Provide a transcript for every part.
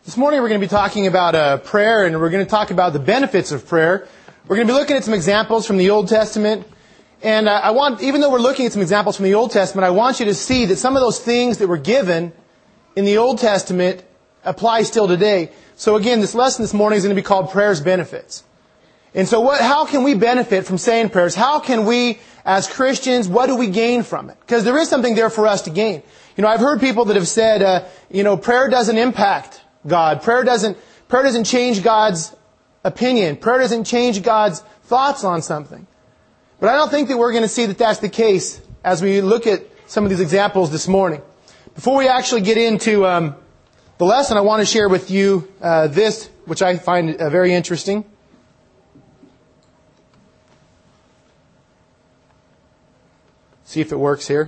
This morning we're going to be talking about prayer, and we're going to talk about the benefits of prayer. We're going to be looking at some examples from the Old Testament. And even though we're looking at some examples from the Old Testament, I want you to see that some of those things that were given in the Old Testament apply still today. So again, this lesson this morning is going to be called Prayer's Benefits. And so how can we benefit from saying prayers? How can we, as Christians, what do we gain from it? Because there is something there for us to gain. I've heard people that have said, prayer doesn't impact God. Prayer doesn't change God's opinion. Prayer doesn't change God's thoughts on something. But I don't think that we're going to see that that's the case as we look at some of these examples this morning. Before we actually get into the lesson, I want to share with you this, which I find very interesting. See if it works here.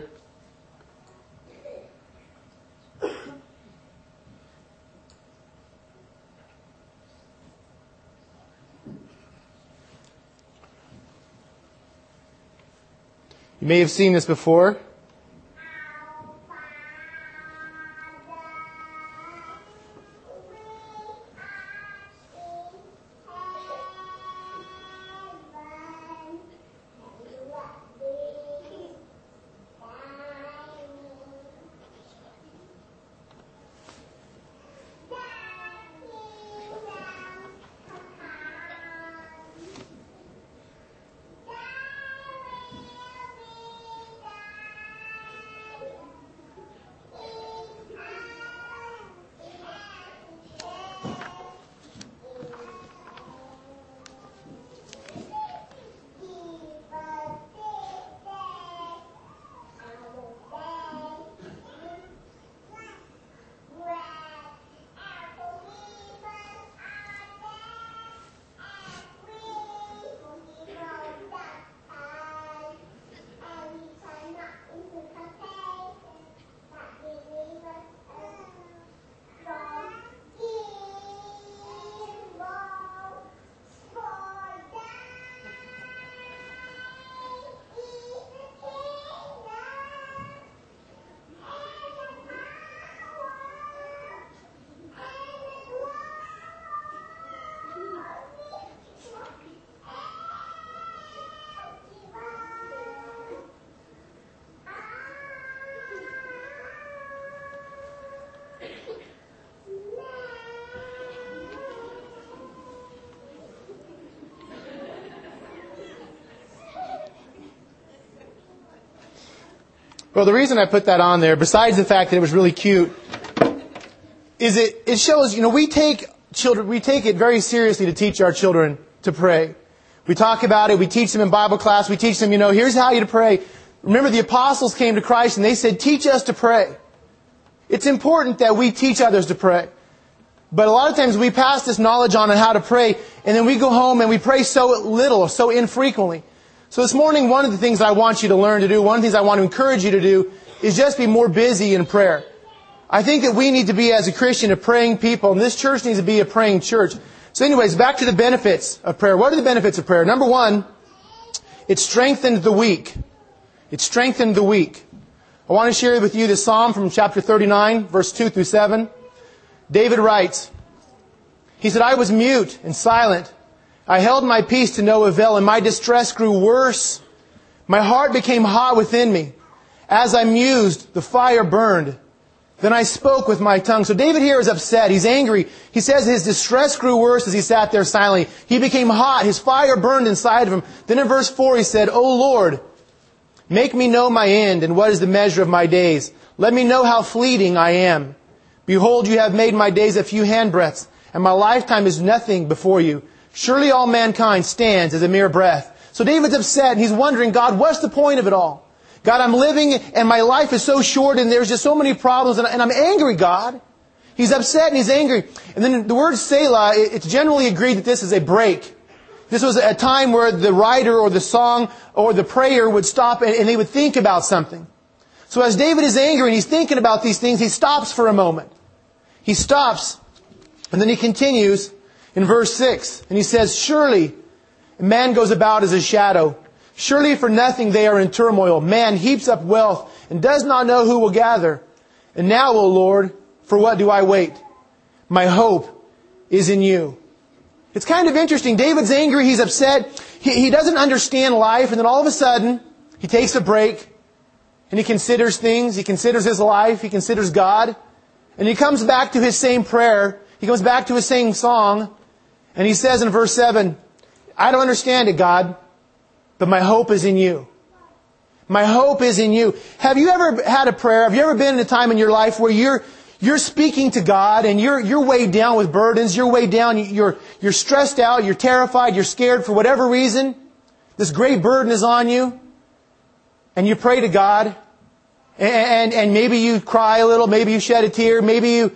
You may have seen this before. Well, the reason I put that on there, besides the fact that it was really cute, is it shows, we take it very seriously to teach our children to pray. We talk about it, we teach them in Bible class, we teach them, here's how you to pray. Remember, the apostles came to Christ and they said, teach us to pray. It's important that we teach others to pray. But a lot of times we pass this knowledge on how to pray, and then we go home and we pray so little, so infrequently. So this morning, one of the things I want you to learn to do, one of the things I want to encourage you to do, is just be more busy in prayer. I think that we need to be, as a Christian, a praying people, and this church needs to be a praying church. So anyways, back to the benefits of prayer. What are the benefits of prayer? Number one, it strengthened the weak. It strengthened the weak. I want to share with you the Psalm from chapter 39, verse 2 through 7. David writes, he said, I was mute and silent. I held my peace to no avail, and my distress grew worse. My heart became hot within me. As I mused, the fire burned. Then I spoke with my tongue. So David here is upset. He's angry. He says his distress grew worse as he sat there silently. He became hot. His fire burned inside of him. Then in verse 4 he said, O Lord, make me know my end, and what is the measure of my days. Let me know how fleeting I am. Behold, you have made my days a few handbreadths, and my lifetime is nothing before you. Surely all mankind stands as a mere breath. So David's upset, and he's wondering, God, what's the point of it all? God, I'm living, and my life is so short, and there's just so many problems, and I'm angry, God. He's upset, and he's angry. And then the word Selah, it's generally agreed that this is a break. This was a time where the writer or the song or the prayer would stop, and they would think about something. So as David is angry, and he's thinking about these things, he stops for a moment. He stops, and then he continues in verse 6. And he says, surely man goes about as a shadow. Surely for nothing they are in turmoil. Man heaps up wealth and does not know who will gather. And now, O Lord, for what do I wait? My hope is in you. It's kind of interesting. David's angry. He's upset. He doesn't understand life. And then all of a sudden, he takes a break and he considers things. He considers his life. He considers God. And he comes back to his same prayer. He comes back to his same song. And he says in verse 7, I don't understand it, God, but my hope is in you. My hope is in you. Have you ever had a prayer? Have you ever been in a time in your life where you're speaking to God and you're weighed down with burdens, you're weighed down, you're stressed out, you're terrified, you're scared for whatever reason? This great burden is on you. And you pray to God. And maybe you cry a little, maybe you shed a tear, maybe you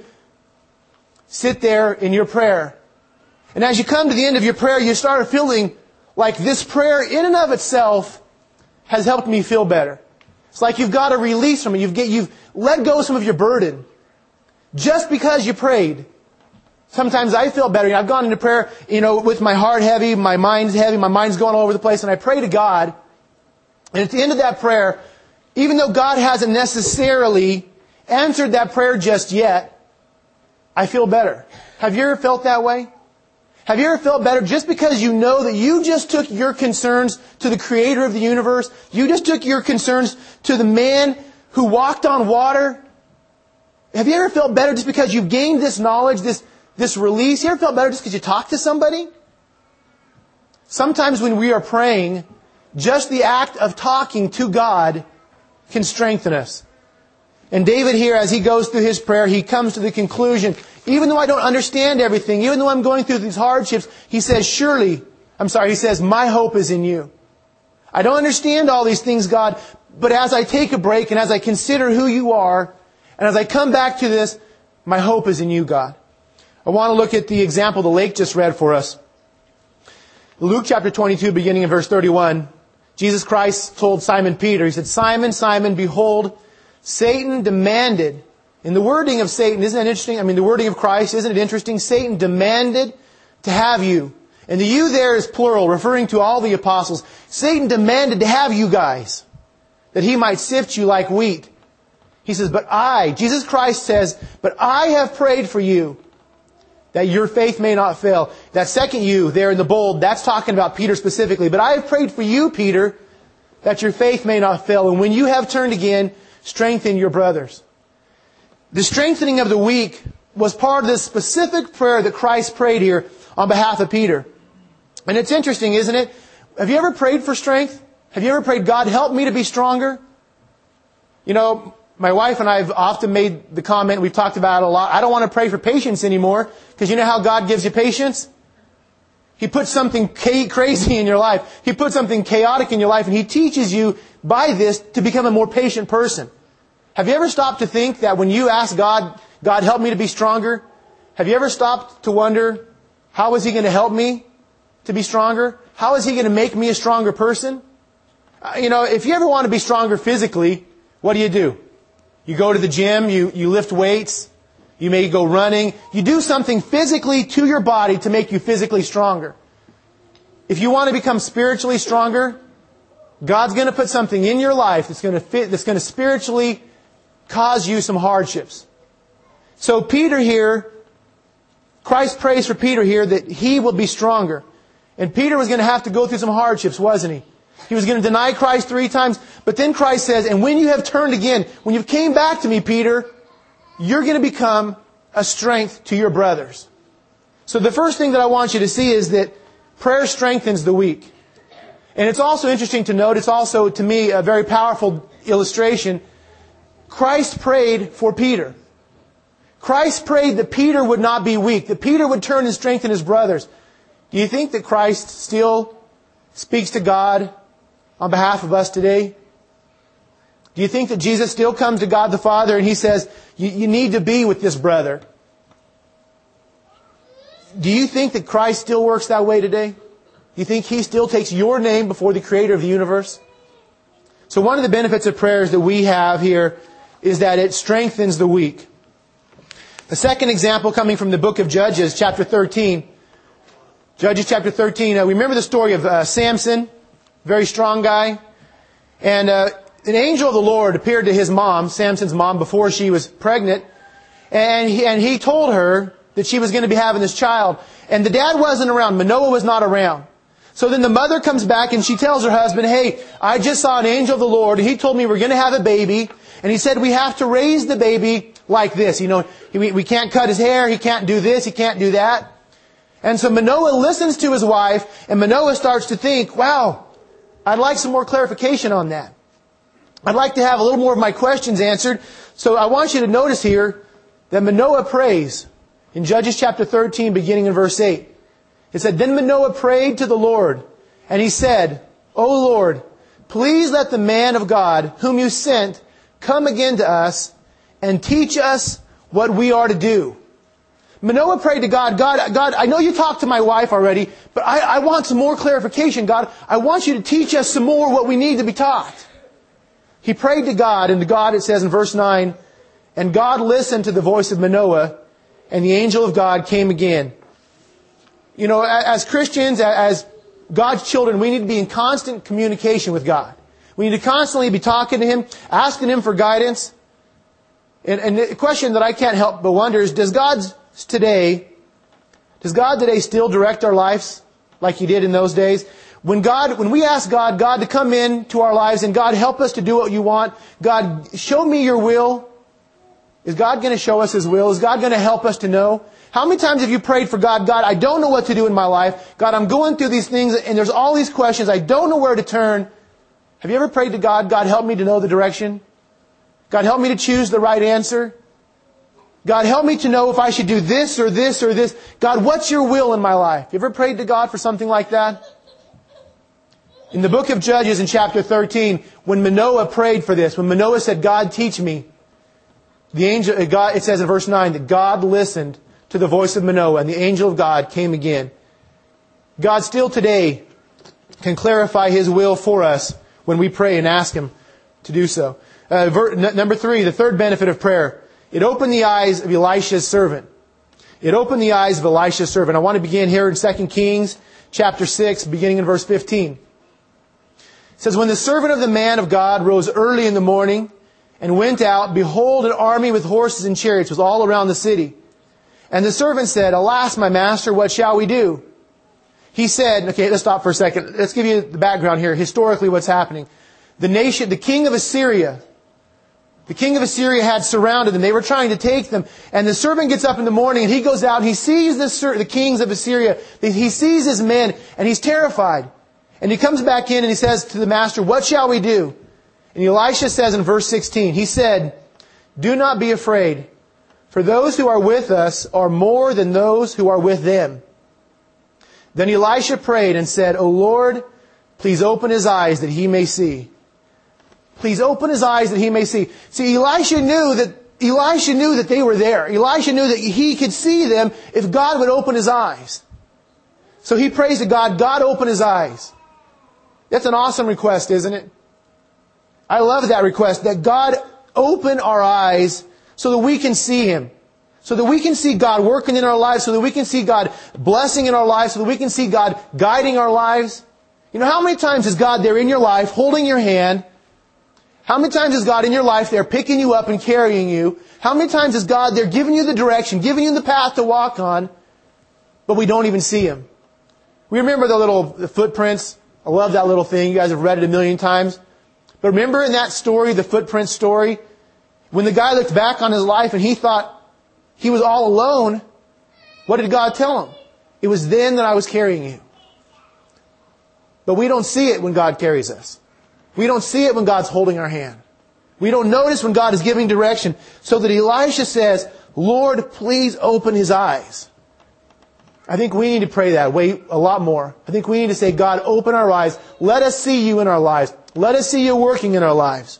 sit there in your prayer. And as you come to the end of your prayer, you start feeling like this prayer in and of itself has helped me feel better. It's like you've got a release from it. You've let go some of your burden. Just because you prayed. Sometimes I feel better. I've gone into prayer, with my heart heavy, my mind's heavy, my mind's going all over the place, and I pray to God. And at the end of that prayer, even though God hasn't necessarily answered that prayer just yet, I feel better. Have you ever felt that way? Have you ever felt better just because you know that you just took your concerns to the Creator of the universe? You just took your concerns to the man who walked on water? Have you ever felt better just because you've gained this knowledge, this release? You ever felt better just because you talked to somebody? Sometimes when we are praying, just the act of talking to God can strengthen us. And David here, as he goes through his prayer, he comes to the conclusion, even though I don't understand everything, even though I'm going through these hardships, he says, my hope is in you. I don't understand all these things, God, but as I take a break and as I consider who you are, and as I come back to this, my hope is in you, God. I want to look at the example the Lake just read for us. Luke chapter 22, beginning in verse 31, Jesus Christ told Simon Peter, he said, Simon, Simon, behold, Satan demanded, in the wording of Satan, isn't that interesting? The wording of Christ, isn't it interesting? Satan demanded to have you. And the you there is plural, referring to all the apostles. Satan demanded to have you guys, that he might sift you like wheat. He says, Jesus Christ says, but I have prayed for you, that your faith may not fail. That second you there in the bold, that's talking about Peter specifically. But I have prayed for you, Peter, that your faith may not fail. And when you have turned again, strengthen your brothers. The strengthening of the weak was part of this specific prayer that Christ prayed here on behalf of Peter. And it's interesting, isn't it? Have you ever prayed for strength? Have you ever prayed, God, help me to be stronger? My wife and I have often made the comment, we've talked about it a lot, I don't want to pray for patience anymore, because you know how God gives you patience? He puts something crazy in your life. He puts something chaotic in your life, and He teaches you by this to become a more patient person. Have you ever stopped to think that when you ask God, God, help me to be stronger? Have you ever stopped to wonder, how is He going to help me to be stronger? How is He going to make me a stronger person? If you ever want to be stronger physically, what do? You go to the gym, you lift weights, you may go running. You do something physically to your body to make you physically stronger. If you want to become spiritually stronger, God's going to put something in your life that's going to spiritually cause you some hardships. So Peter here, Christ prays for Peter here that he will be stronger. And Peter was going to have to go through some hardships, wasn't he? He was going to deny Christ 3 times. But then Christ says, and when you have turned again, when you've came back to me, Peter, you're going to become a strength to your brothers. So the first thing that I want you to see is that prayer strengthens the weak. And it's also interesting to note, it's also, to me, a very powerful illustration. Christ prayed for Peter. Christ prayed that Peter would not be weak, that Peter would turn and strengthen his brothers. Do you think that Christ still speaks to God on behalf of us today? Do you think that Jesus still comes to God the Father and He says, you need to be with this brother? Do you think that Christ still works that way today? Do you think He still takes your name before the Creator of the universe? So one of the benefits of prayers that we have here is that it strengthens the weak. The second example coming from the book of Judges, chapter 13. Judges chapter 13. We remember the story of Samson, very strong guy. And an angel of the Lord appeared to his mom, Samson's mom, before she was pregnant. And he told her that she was going to be having this child. And the dad wasn't around. Manoah was not around. So then the mother comes back and she tells her husband, hey, I just saw an angel of the Lord and he told me we're going to have a baby. And he said we have to raise the baby like this. You know, we can't cut his hair. He can't do this. He can't do that. And so Manoah listens to his wife and Manoah starts to think, wow, I'd like some more clarification on that. I'd like to have a little more of my questions answered. So I want you to notice here that Manoah prays in Judges chapter 13, beginning in verse 8. It said, then Manoah prayed to the Lord, and he said, O Lord, please let the man of God whom you sent come again to us and teach us what we are to do. Manoah prayed to God, God, I know you talked to my wife already, but I want some more clarification, God. I want you to teach us some more what we need to be taught. He prayed to God, and to God it says in verse 9, and God listened to the voice of Manoah, and the angel of God came again. You know, as Christians, as God's children, we need to be in constant communication with God. We need to constantly be talking to Him, asking Him for guidance. And the question that I can't help but wonder is, does God today still direct our lives like He did in those days? When we ask God to come into our lives and God help us to do what you want, God, show me your will. Is God going to show us His will? Is God going to help us to know? How many times have you prayed for God, I don't know what to do in my life. God, I'm going through these things and there's all these questions. I don't know where to turn. Have you ever prayed to God, God, help me to know the direction? God, help me to choose the right answer. God, help me to know if I should do this or this or this. God, what's your will in my life? You ever prayed to God for something like that? In the book of Judges in chapter 13, when Manoah prayed for this, when Manoah said, God, teach me, it says in verse 9 that God listened to the voice of Manoah, and the angel of God came again. God still today can clarify His will for us when we pray and ask Him to do so. Number 3, the third benefit of prayer. It opened the eyes of Elisha's servant. It opened the eyes of Elisha's servant. I want to begin here in 2 Kings chapter 6, beginning in verse 15. It says, when the servant of the man of God rose early in the morning and went out, behold, an army with horses and chariots was all around the city. And the servant said, alas, my master, what shall we do? He said, okay, let's stop for a second. Let's give you the background here. Historically, what's happening. The king of Assyria had surrounded them. They were trying to take them. And the servant gets up in the morning and he goes out and he sees the kings of Assyria. He sees his men and he's terrified. And he comes back in and he says to the master, what shall we do? And Elisha says in verse 16, he said, do not be afraid. For those who are with us are more than those who are with them. Then Elisha prayed and said, O Lord, please open his eyes that he may see. Please open his eyes that he may see. See, Elisha knew that they were there. Elisha knew that he could see them if God would open his eyes. So he prays to God, God open his eyes. That's an awesome request, isn't it? I love that request, that God open our eyes so that we can see Him. So that we can see God working in our lives, so that we can see God blessing in our lives, so that we can see God guiding our lives. You know, how many times is God there in your life, holding your hand? How many times is God in your life there picking you up and carrying you? How many times is God there giving you the direction, giving you the path to walk on, but we don't even see Him? We remember the footprints. I love that little thing. You guys have read it a million times. But remember in that story, the footprint story, when the guy looked back on his life and he thought he was all alone, what did God tell him? It was then that I was carrying you. But we don't see it when God carries us. We don't see it when God's holding our hand. We don't notice when God is giving direction. So that Elisha says, Lord, please open his eyes. I think we need to pray that way a lot more. I think we need to say, God, open our eyes. Let us see you in our lives. Let us see you working in our lives.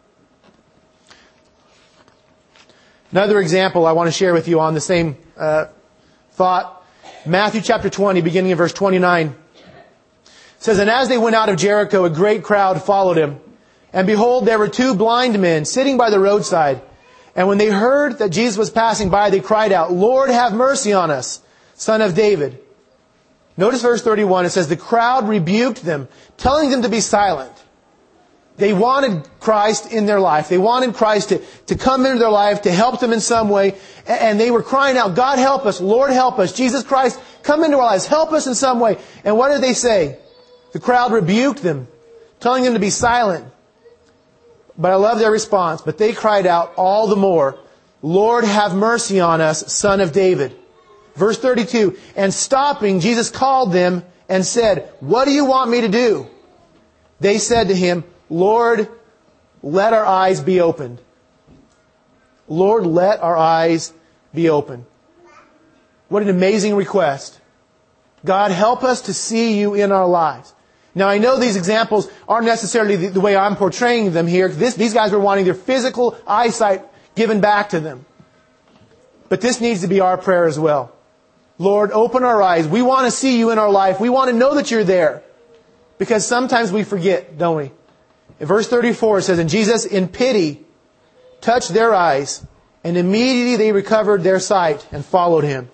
Another example I want to share with you on the same thought. Matthew chapter 20, beginning in verse 29. It says, and as they went out of Jericho, a great crowd followed him. And behold, there were 2 blind men sitting by the roadside. And when they heard that Jesus was passing by, they cried out, Lord, have mercy on us, Son of David. Notice verse 31. It says, the crowd rebuked them, telling them to be silent. They wanted Christ in their life. They wanted Christ to come into their life, to help them in some way. And they were crying out, God help us, Lord help us, Jesus Christ, come into our lives, help us in some way. And what did they say? The crowd rebuked them, telling them to be silent. But I love their response. But they cried out all the more, Lord, have mercy on us, Son of David. Verse 32, and stopping, Jesus called them and said, what do you want me to do? They said to him, Lord, let our eyes be opened. Lord, let our eyes be opened. What an amazing request. God, help us to see you in our lives. Now, I know these examples aren't necessarily the way I'm portraying them here. These guys were wanting their physical eyesight given back to them. But this needs to be our prayer as well. Lord, open our eyes. We want to see you in our life. We want to know that you're there. Because sometimes we forget, don't we? In verse 34 it says, and Jesus in pity touched their eyes, and immediately they recovered their sight and followed him.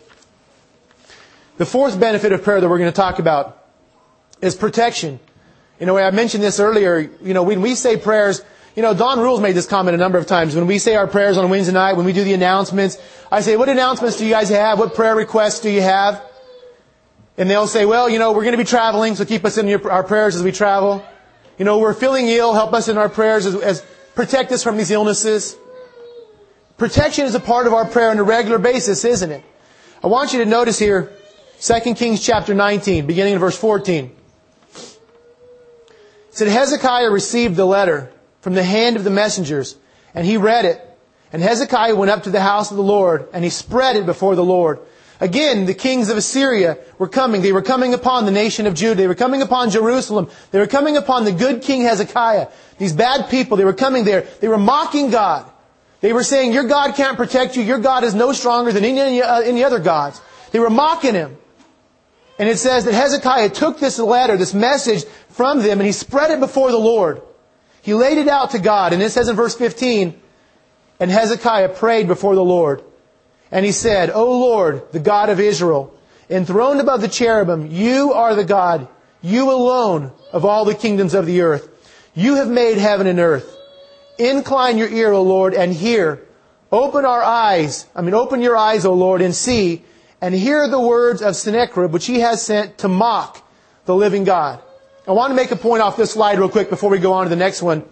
The fourth benefit of prayer that we're going to talk about is protection. I mentioned this earlier. When we say prayers, Don Rules made this comment a number of times. When we say our prayers on Wednesday night, when we do the announcements, I say, what announcements do you guys have? What prayer requests do you have? And they'll say, well, we're going to be traveling, so keep us in our prayers as we travel. We're feeling ill, help us in our prayers as protect us from these illnesses. Protection is a part of our prayer on a regular basis, isn't it? I want you to notice here, 2 Kings chapter 19, beginning in verse 14. It said, Hezekiah received the letter from the hand of the messengers, and he read it. And Hezekiah went up to the house of the Lord, and he spread it before the Lord. Again, the kings of Assyria were coming. They were coming upon the nation of Judah. They were coming upon Jerusalem. They were coming upon the good King Hezekiah. These bad people, they were coming there. They were mocking God. They were saying, your God can't protect you. Your God is no stronger than any other gods. They were mocking him. And it says that Hezekiah took this letter, this message from them, and he spread it before the Lord. He laid it out to God. And it says in verse 15, and Hezekiah prayed before the Lord. And he said, O Lord, the God of Israel, enthroned above the cherubim, you are the God, you alone of all the kingdoms of the earth. You have made heaven and earth. Incline your ear, O Lord, and hear. Open your eyes, O Lord, and see, and hear the words of Sennacherib, which he has sent to mock the living God. I want to make a point off this slide real quick before we go on to the next one.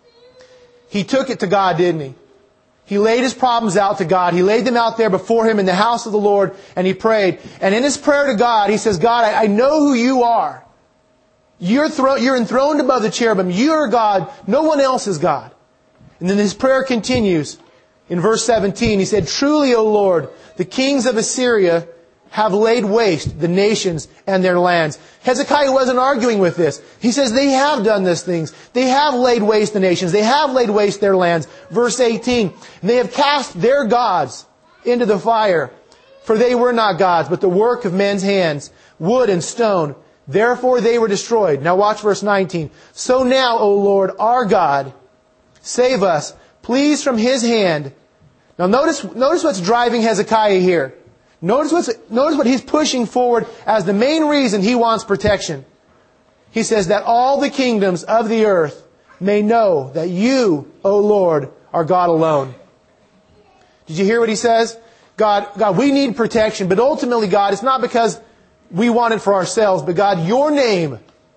He took it to God, didn't he? He laid his problems out to God. He laid them out there before him in the house of the Lord, and he prayed. And in his prayer to God, he says, God, I know who you are. You're enthroned above the cherubim. You're God. No one else is God. And then his prayer continues. In verse 17, he said, Truly, O Lord, the kings of Assyria have laid waste the nations and their lands. Hezekiah wasn't arguing with this. He says they have done these things. They have laid waste the nations. They have laid waste their lands. Verse 18, they have cast their gods into the fire, for they were not gods, but the work of men's hands, wood and stone. Therefore they were destroyed. Now watch verse 19. So now, O Lord, our God, save us, please, from his hand. Now notice what's driving Hezekiah here. Notice what he's pushing forward as the main reason he wants protection. He says that all the kingdoms of the earth may know that you, O Lord, are God alone. Did you hear what he says? God, we need protection, but ultimately, God, it's not because we want it for ourselves, but God, your name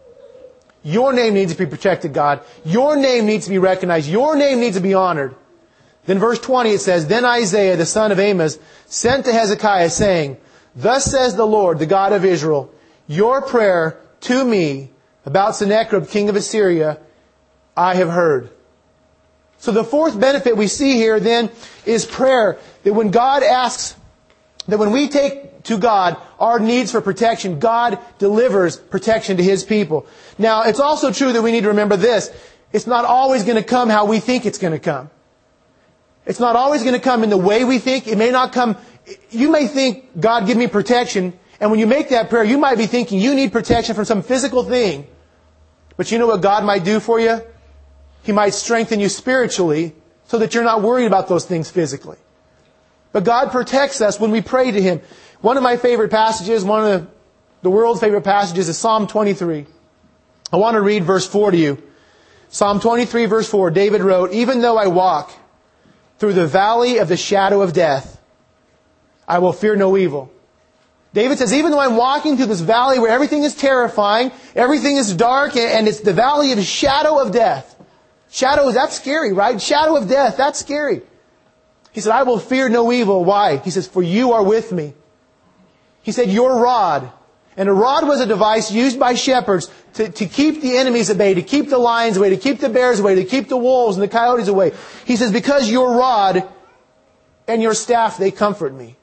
needs to be protected, God. Your name needs to be recognized. Your name needs to be honored. Then verse 20 it says, Then Isaiah the son of Amos sent to Hezekiah saying, Thus says the Lord, the God of Israel, your prayer to me about Sennacherib, king of Assyria, I have heard. So the fourth benefit we see here then is prayer. That when God asks, that when we take to God our needs for protection, God delivers protection to His people. Now, it's also true that we need to remember this. It's not always going to come how we think it's going to come. It's not always going to come in the way we think. It may not come. You may think, God, give me protection. And when you make that prayer, you might be thinking you need protection from some physical thing. But you know what God might do for you? He might strengthen you spiritually so that you're not worried about those things physically. But God protects us when we pray to Him. One of my favorite passages, one of the world's favorite passages is Psalm 23. I want to read verse 4 to you. It Psalm 23 verse 4, David wrote, "Even though I walk through the valley of the shadow of death, I will fear no evil." David says, even though I'm walking through this valley where everything is terrifying, everything is dark, and it's the valley of the shadow of death. Shadow, that's scary, right? Shadow of death, that's scary. He said, I will fear no evil. Why? He says, for you are with me. He said, your rod. And a rod was a device used by shepherds to keep the enemies at bay, to keep the lions away, to keep the bears away, to keep the wolves and the coyotes away. He says, because your rod and your staff, they comfort me.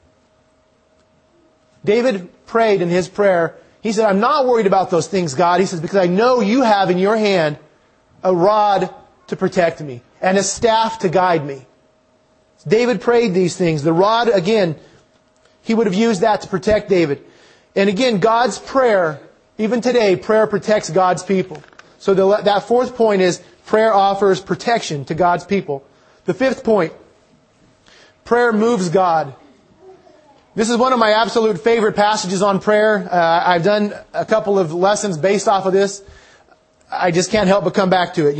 David prayed in his prayer. He said, I'm not worried about those things, God. He says, because I know you have in your hand a rod to protect me and a staff to guide me. David prayed these things. The rod, again, he would have used that to protect David. And again, God's prayer, even today, prayer protects God's people. So that fourth point is prayer offers protection to God's people. The fifth point, prayer moves God. This is one of my absolute favorite passages on prayer. I've done a couple of lessons based off of this. I just can't help but come back to it.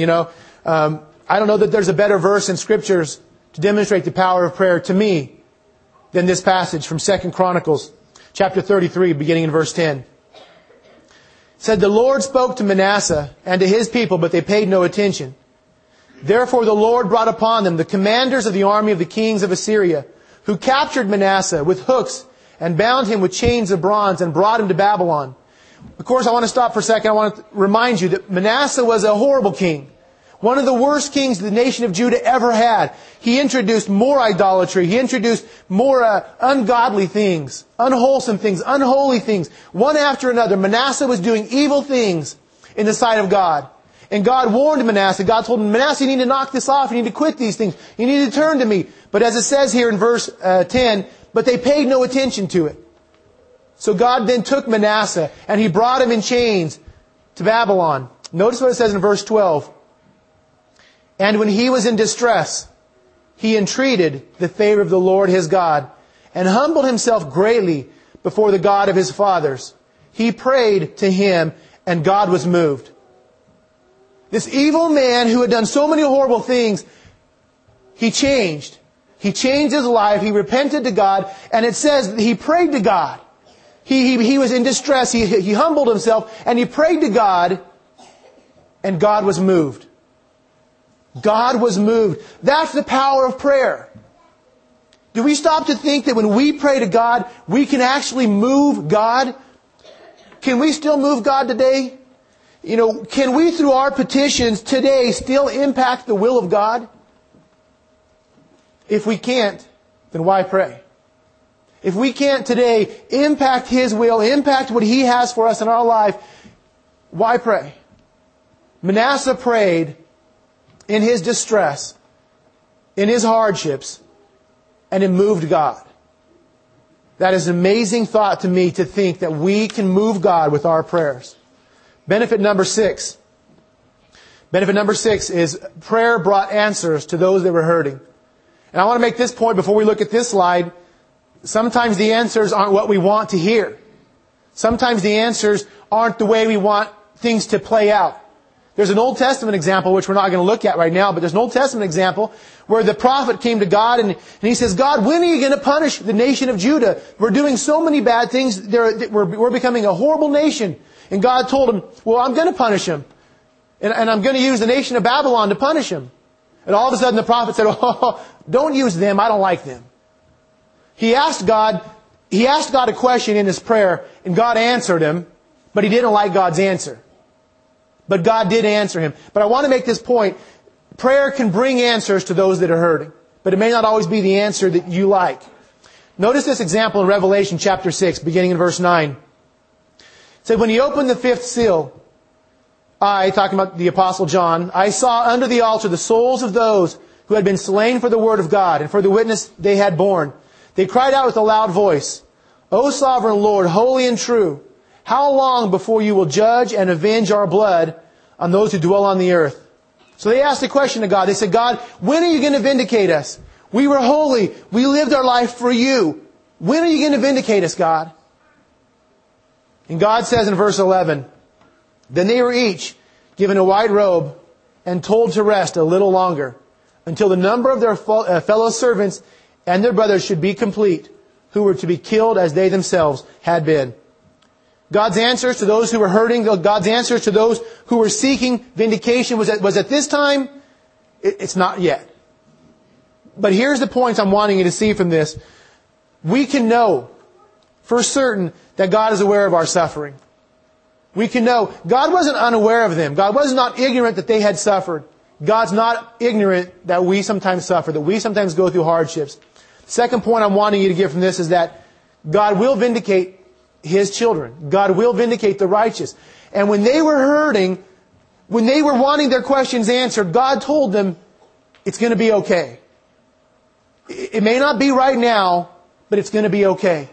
I don't know that there's a better verse in Scriptures to demonstrate the power of prayer to me than this passage from 2 Chronicles chapter 33, beginning in verse 10. It said, the Lord spoke to Manasseh and to his people, but they paid no attention. Therefore the Lord brought upon them the commanders of the army of the kings of Assyria, who captured Manasseh with hooks and bound him with chains of bronze and brought him to Babylon. Of course, I want to stop for a second. I want to remind you that Manasseh was a horrible king. One of the worst kings the nation of Judah ever had. He introduced more idolatry. He introduced more ungodly things, unwholesome things, unholy things. One after another, Manasseh was doing evil things in the sight of God. And God warned Manasseh. God told him, Manasseh, you need to knock this off. You need to quit these things. You need to turn to me. But as it says here in verse 10, but they paid no attention to it. So God then took Manasseh and he brought him in chains to Babylon. Notice what it says in verse 12. And when he was in distress, he entreated the favor of the Lord his God and humbled himself greatly before the God of his fathers. He prayed to him and God was moved. This evil man who had done so many horrible things, he changed. He changed his life. He repented to God. And it says that he prayed to God. He was in distress. He humbled himself and he prayed to God and God was moved. God was moved. That's the power of prayer. Do we stop to think that when we pray to God, we can actually move God? Can we still move God today? Can we through our petitions today still impact the will of God? If we can't, then why pray? If we can't today impact His will, impact what He has for us in our life, why pray? Manasseh prayed in his distress, in his hardships, and it moved God. That is an amazing thought to me to think that we can move God with our prayers. Benefit number 6. Benefit number 6 is prayer brought answers to those that were hurting. And I want to make this point before we look at this slide. Sometimes the answers aren't what we want to hear. Sometimes the answers aren't the way we want things to play out. There's an Old Testament example, which we're not going to look at right now, but there's an Old Testament example where the prophet came to God and he says, God, when are you going to punish the nation of Judah? We're doing so many bad things. We're becoming a horrible nation. And God told him, well, I'm going to punish him. And I'm going to use the nation of Babylon to punish him. And all of a sudden the prophet said, oh, don't use them. I don't like them. He asked God a question in his prayer and God answered him, but he didn't like God's answer. But God did answer him. But I want to make this point. Prayer can bring answers to those that are hurting. But it may not always be the answer that you like. Notice this example in Revelation chapter 6, beginning in verse 9. It said, when he opened the fifth seal, talking about the Apostle John, I saw under the altar the souls of those who had been slain for the word of God and for the witness they had borne. They cried out with a loud voice, O sovereign Lord, holy and true, how long before you will judge and avenge our blood on those who dwell on the earth? So they asked a question to God. They said, God, when are you going to vindicate us? We were holy. We lived our life for you. When are you going to vindicate us, God? And God says in verse 11, then they were each given a white robe and told to rest a little longer, until the number of their fellow servants and their brothers should be complete, who were to be killed as they themselves had been. God's answers to those who were hurting, God's answers to those who were seeking vindication was at this time. It's not yet. But here's the points I'm wanting you to see from this. We can know for certain that God is aware of our suffering. We can know God wasn't unaware of them. God was not ignorant that they had suffered. God's not ignorant that we sometimes suffer, that we sometimes go through hardships. Second point I'm wanting you to get from this is that God will vindicate His children. God will vindicate the righteous. And when they were hurting, when they were wanting their questions answered, God told them, it's going to be okay. It may not be right now, but it's going to be okay.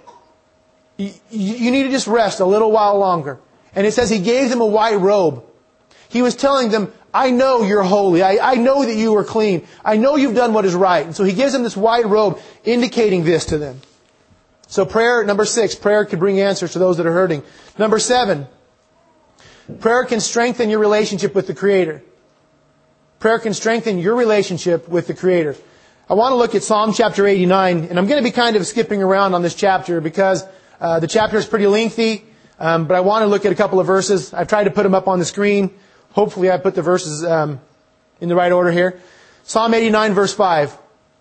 You need to just rest a little while longer. And it says He gave them a white robe. He was telling them, I know you're holy. I know that you are clean. I know you've done what is right. And so He gives them this white robe, indicating this to them. So prayer, number 6, prayer can bring answers to those that are hurting. Number 7, prayer can strengthen your relationship with the Creator. Prayer can strengthen your relationship with the Creator. I want to look at Psalm chapter 89, and I'm going to be kind of skipping around on this chapter because the chapter is pretty lengthy, but I want to look at a couple of verses. I've tried to put them up on the screen. Hopefully I put the verses in the right order here. Psalm 89 verse 5.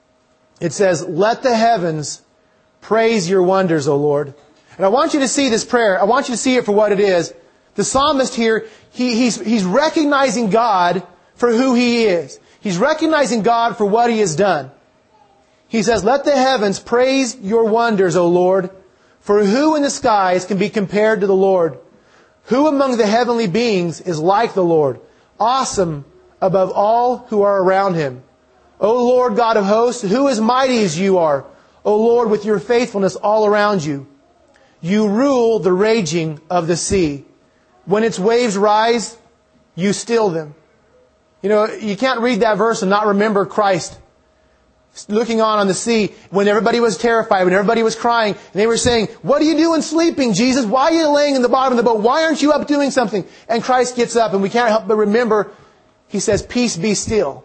It says, let the heavens praise your wonders, O Lord. And I want you to see this prayer. I want you to see it for what it is. The psalmist here, he's recognizing God for who He is. He's recognizing God for what He has done. He says, let the heavens praise your wonders, O Lord. For who in the skies can be compared to the Lord? Who among the heavenly beings is like the Lord, awesome above all who are around Him? O Lord God of hosts, who is mighty as you are? O Lord, with your faithfulness all around you. You rule the raging of the sea. When its waves rise, you still them. You know, you can't read that verse and not remember Christ looking on the sea when everybody was terrified, when everybody was crying, and they were saying, what are you doing sleeping, Jesus? Why are you laying in the bottom of the boat? Why aren't you up doing something? And Christ gets up, and we can't help but remember, He says, peace be still.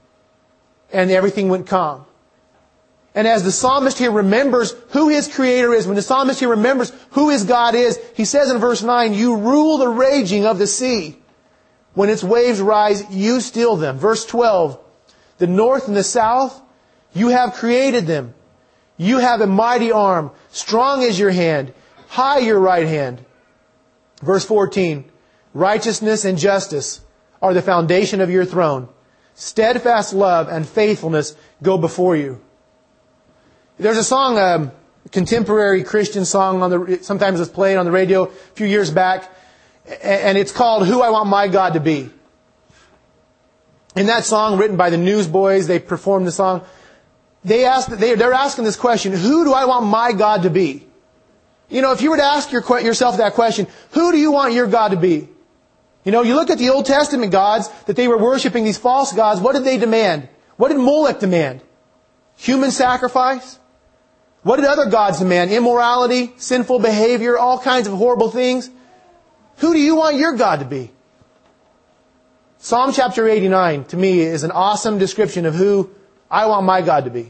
And everything went calm. And as the psalmist here remembers who his Creator is, when the psalmist here remembers who his God is, he says in verse 9, you rule the raging of the sea. When its waves rise, you still them. Verse 12, the north and the south, you have created them. You have a mighty arm, strong is your hand, high your right hand. Verse 14, righteousness and justice are the foundation of your throne. Steadfast love and faithfulness go before you. There's a song, a contemporary Christian song, sometimes it's played on the radio a few years back, and it's called Who I Want My God to Be. In that song, written by the Newsboys, they performed the song. They're asking this question, who do I want my God to be? You know, if you were to ask yourself that question, who do you want your God to be? You know, you look at the Old Testament gods that they were worshiping, these false gods, what did they demand? What did Molech demand? Human sacrifice? What did other gods demand? Immorality, sinful behavior, all kinds of horrible things. Who do you want your God to be? Psalm chapter 89, to me, is an awesome description of who I want my God to be.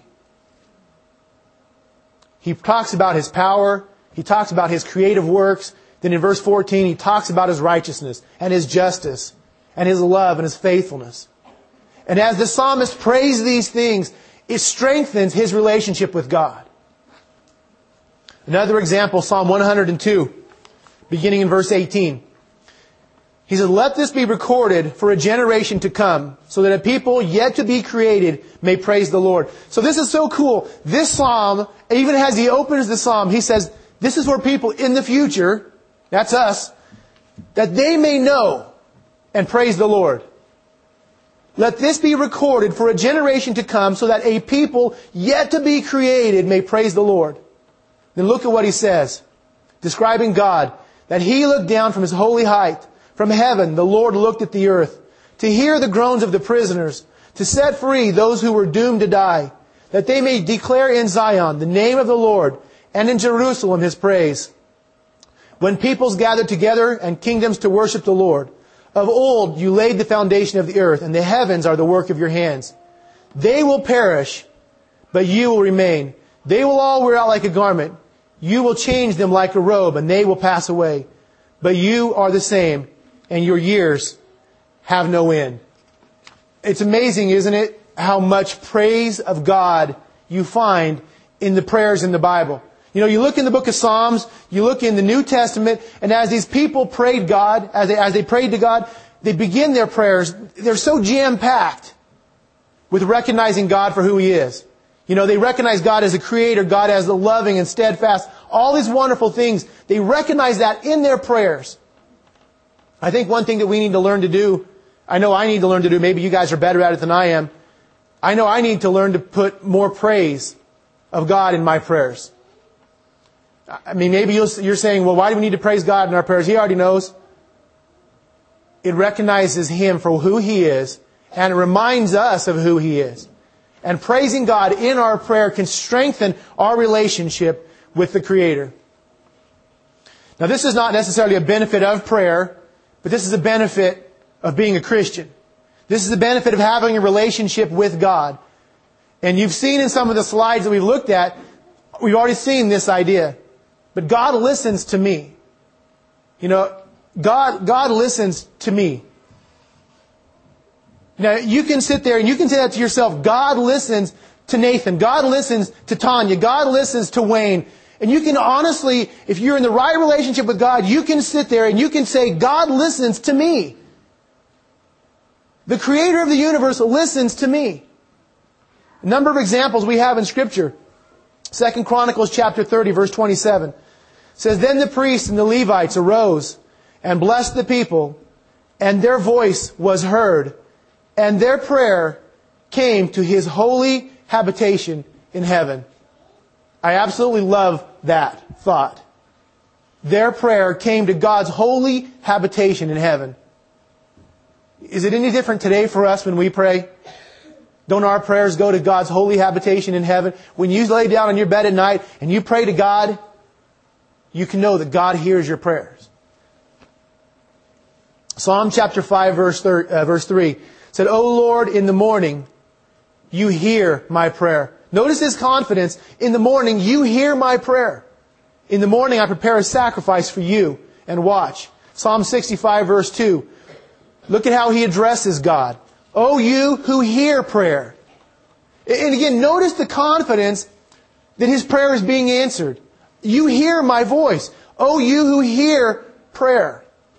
He talks about His power. He talks about His creative works. Then in verse 14, He talks about His righteousness and His justice and His love and His faithfulness. And as the psalmist prays these things, it strengthens his relationship with God. Another example, Psalm 102, beginning in verse 18. He said, let this be recorded for a generation to come, so that a people yet to be created may praise the Lord. So this is so cool. This psalm, even as he opens the psalm, he says, this is for people in the future, that's us, that they may know and praise the Lord. Let this be recorded for a generation to come, so that a people yet to be created may praise the Lord. Then look at what he says, describing God, that He looked down from His holy height. From heaven, the Lord looked at the earth, to hear the groans of the prisoners, to set free those who were doomed to die, that they may declare in Zion the name of the Lord, and in Jerusalem His praise. When peoples gather together and kingdoms to worship the Lord, Of old you laid the foundation of the earth, and the heavens are the work of your hands. They will perish, but you will remain. They will all wear out like a garment. You will change them like a robe, and they will pass away. But you are the same, and your years have no end. It's amazing, isn't it, how much praise of God you find in the prayers in the Bible. You know, you look in the book of Psalms, you look in the New Testament, and as these people prayed God, as they prayed to God, they begin their prayers, they're so jam-packed with recognizing God for who He is. You know, they recognize God as a creator, God as the loving and steadfast, all these wonderful things. They recognize that in their prayers. I think one thing that we need to learn to do, I know I need to learn to do, maybe you guys are better at it than I am. I know I need to learn to put more praise of God in my prayers. I mean, maybe you're saying, well, why do we need to praise God in our prayers? He already knows. It recognizes Him for who He is, and it reminds us of who He is. And praising God in our prayer can strengthen our relationship with the Creator. Now, this is not necessarily a benefit of prayer, but this is a benefit of being a Christian. This is the benefit of having a relationship with God. And you've seen in some of the slides that we've looked at, we've already seen this idea. But God listens to me. You know, God listens to me. Now, you can sit there and you can say that to yourself. God listens to Nathan. God listens to Tanya. God listens to Wayne. And you can honestly, if you're in the right relationship with God, you can sit there and you can say, God listens to me. The Creator of the universe listens to me. A number of examples we have in Scripture. 2 Chronicles chapter 30, verse 27 says, Then the priests and the Levites arose and blessed the people, and their voice was heard, and their prayer came to His holy habitation in heaven. I absolutely love that thought. Their prayer came to God's holy habitation in heaven. Is it any different today for us when we pray? Don't our prayers go to God's holy habitation in heaven? When you lay down on your bed at night and you pray to God, you can know that God hears your prayers. Psalm chapter 5 verse 3 said, O Lord, in the morning you hear my prayer. Notice His confidence. In the morning you hear my prayer. In the morning I prepare a sacrifice for you and watch. Psalm 65 verse 2. Look at how he addresses God. O you who hear prayer. And again, notice the confidence that his prayer is being answered. You hear my voice. O you who hear prayer.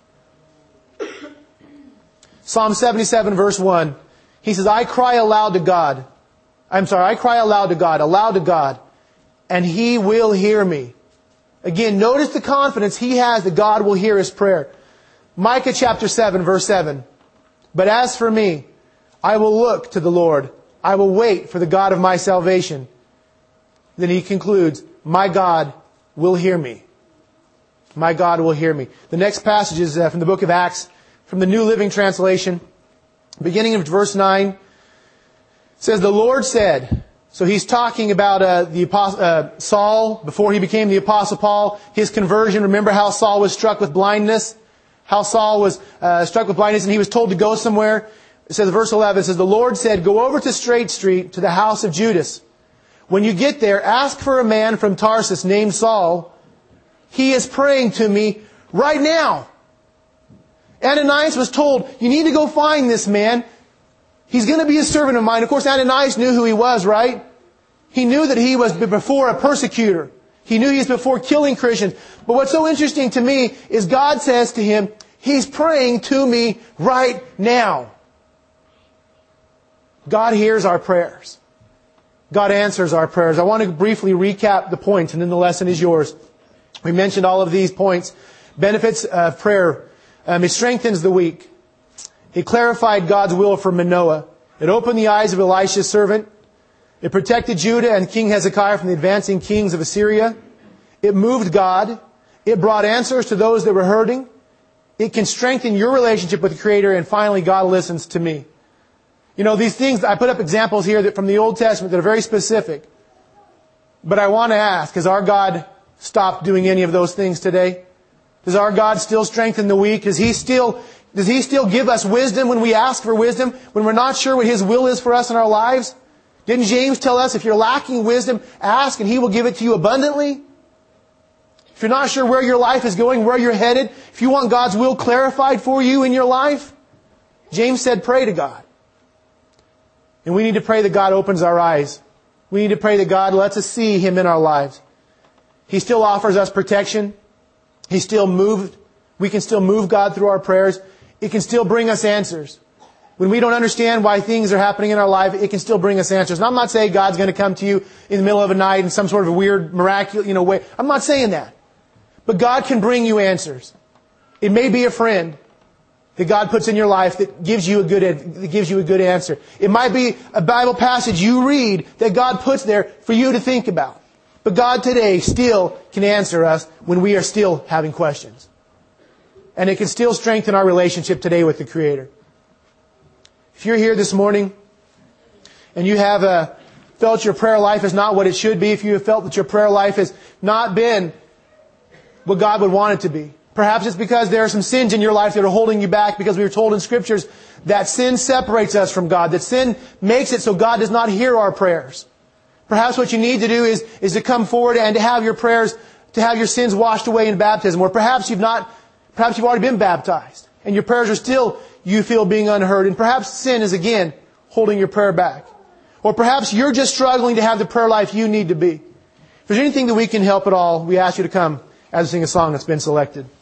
Psalm 77 verse 1. He says, I cry aloud to God. I cry aloud to God, and He will hear me. Again, notice the confidence he has that God will hear his prayer. Micah chapter 7 verse 7. But as for me, I will look to the Lord. I will wait for the God of my salvation. Then he concludes, my God will hear me. My God will hear me. The next passage is from the book of Acts, from the New Living Translation. Beginning of verse 9, it says, the Lord said, so he's talking about the apostle, Saul, before he became the Apostle Paul, his conversion. Remember how Saul was struck with blindness? How Saul was struck with blindness and he was told to go somewhere. It says, verse 11, it says, the Lord said, go over to Straight Street to the house of Judas. When you get there, ask for a man from Tarsus named Saul. He is praying to me right now. Ananias was told, you need to go find this man. He's going to be a servant of mine. Of course, Ananias knew who he was, right? He knew that he was before a persecutor. He knew he was before killing Christians. But what's so interesting to me is God says to him, he's praying to me right now. God hears our prayers. God answers our prayers. I want to briefly recap the points and then the lesson is yours. We mentioned all of these points. Benefits of prayer. It strengthens the weak. It clarified God's will for Manoah. It opened the eyes of Elisha's servant. It protected Judah and King Hezekiah from the advancing kings of Assyria. It moved God. It brought answers to those that were hurting. It can strengthen your relationship with the Creator. And finally, God listens to me. You know, these things, I put up examples here that from the Old Testament that are very specific. But I want to ask, has our God stopped doing any of those things today? Does our God still strengthen the weak? Does He still Does He still give us wisdom when we ask for wisdom, when we're not sure what His will is for us in our lives? Didn't James tell us if you're lacking wisdom, ask and He will give it to you abundantly? If you're not sure where your life is going, where you're headed, if you want God's will clarified for you in your life, James said pray to God. And we need to pray that God opens our eyes. We need to pray that God lets us see Him in our lives. He still offers us protection. We can still move God through our prayers. It can still bring us answers. When we don't understand why things are happening in our life, it can still bring us answers. And I'm not saying God's going to come to you in the middle of a night in some sort of a weird, miraculous, way. I'm not saying that. But God can bring you answers. It may be a friend that God puts in your life that gives you a good answer. It might be a Bible passage you read that God puts there for you to think about. But God today still can answer us when we are still having questions. And it can still strengthen our relationship today with the Creator. If you're here this morning and you have felt your prayer life is not what it should be, if you have felt that your prayer life has not been what God would want it to be, perhaps it's because there are some sins in your life that are holding you back, because we were told in Scriptures that sin separates us from God, that sin makes it so God does not hear our prayers. Perhaps what you need to do is to come forward and to have your prayers, to have your sins washed away in baptism. Or perhaps you've already been baptized and your prayers are still, you feel, being unheard. And perhaps sin is again holding your prayer back. Or perhaps you're just struggling to have the prayer life you need to be. If there's anything that we can help at all, we ask you to come as we sing a song that's been selected.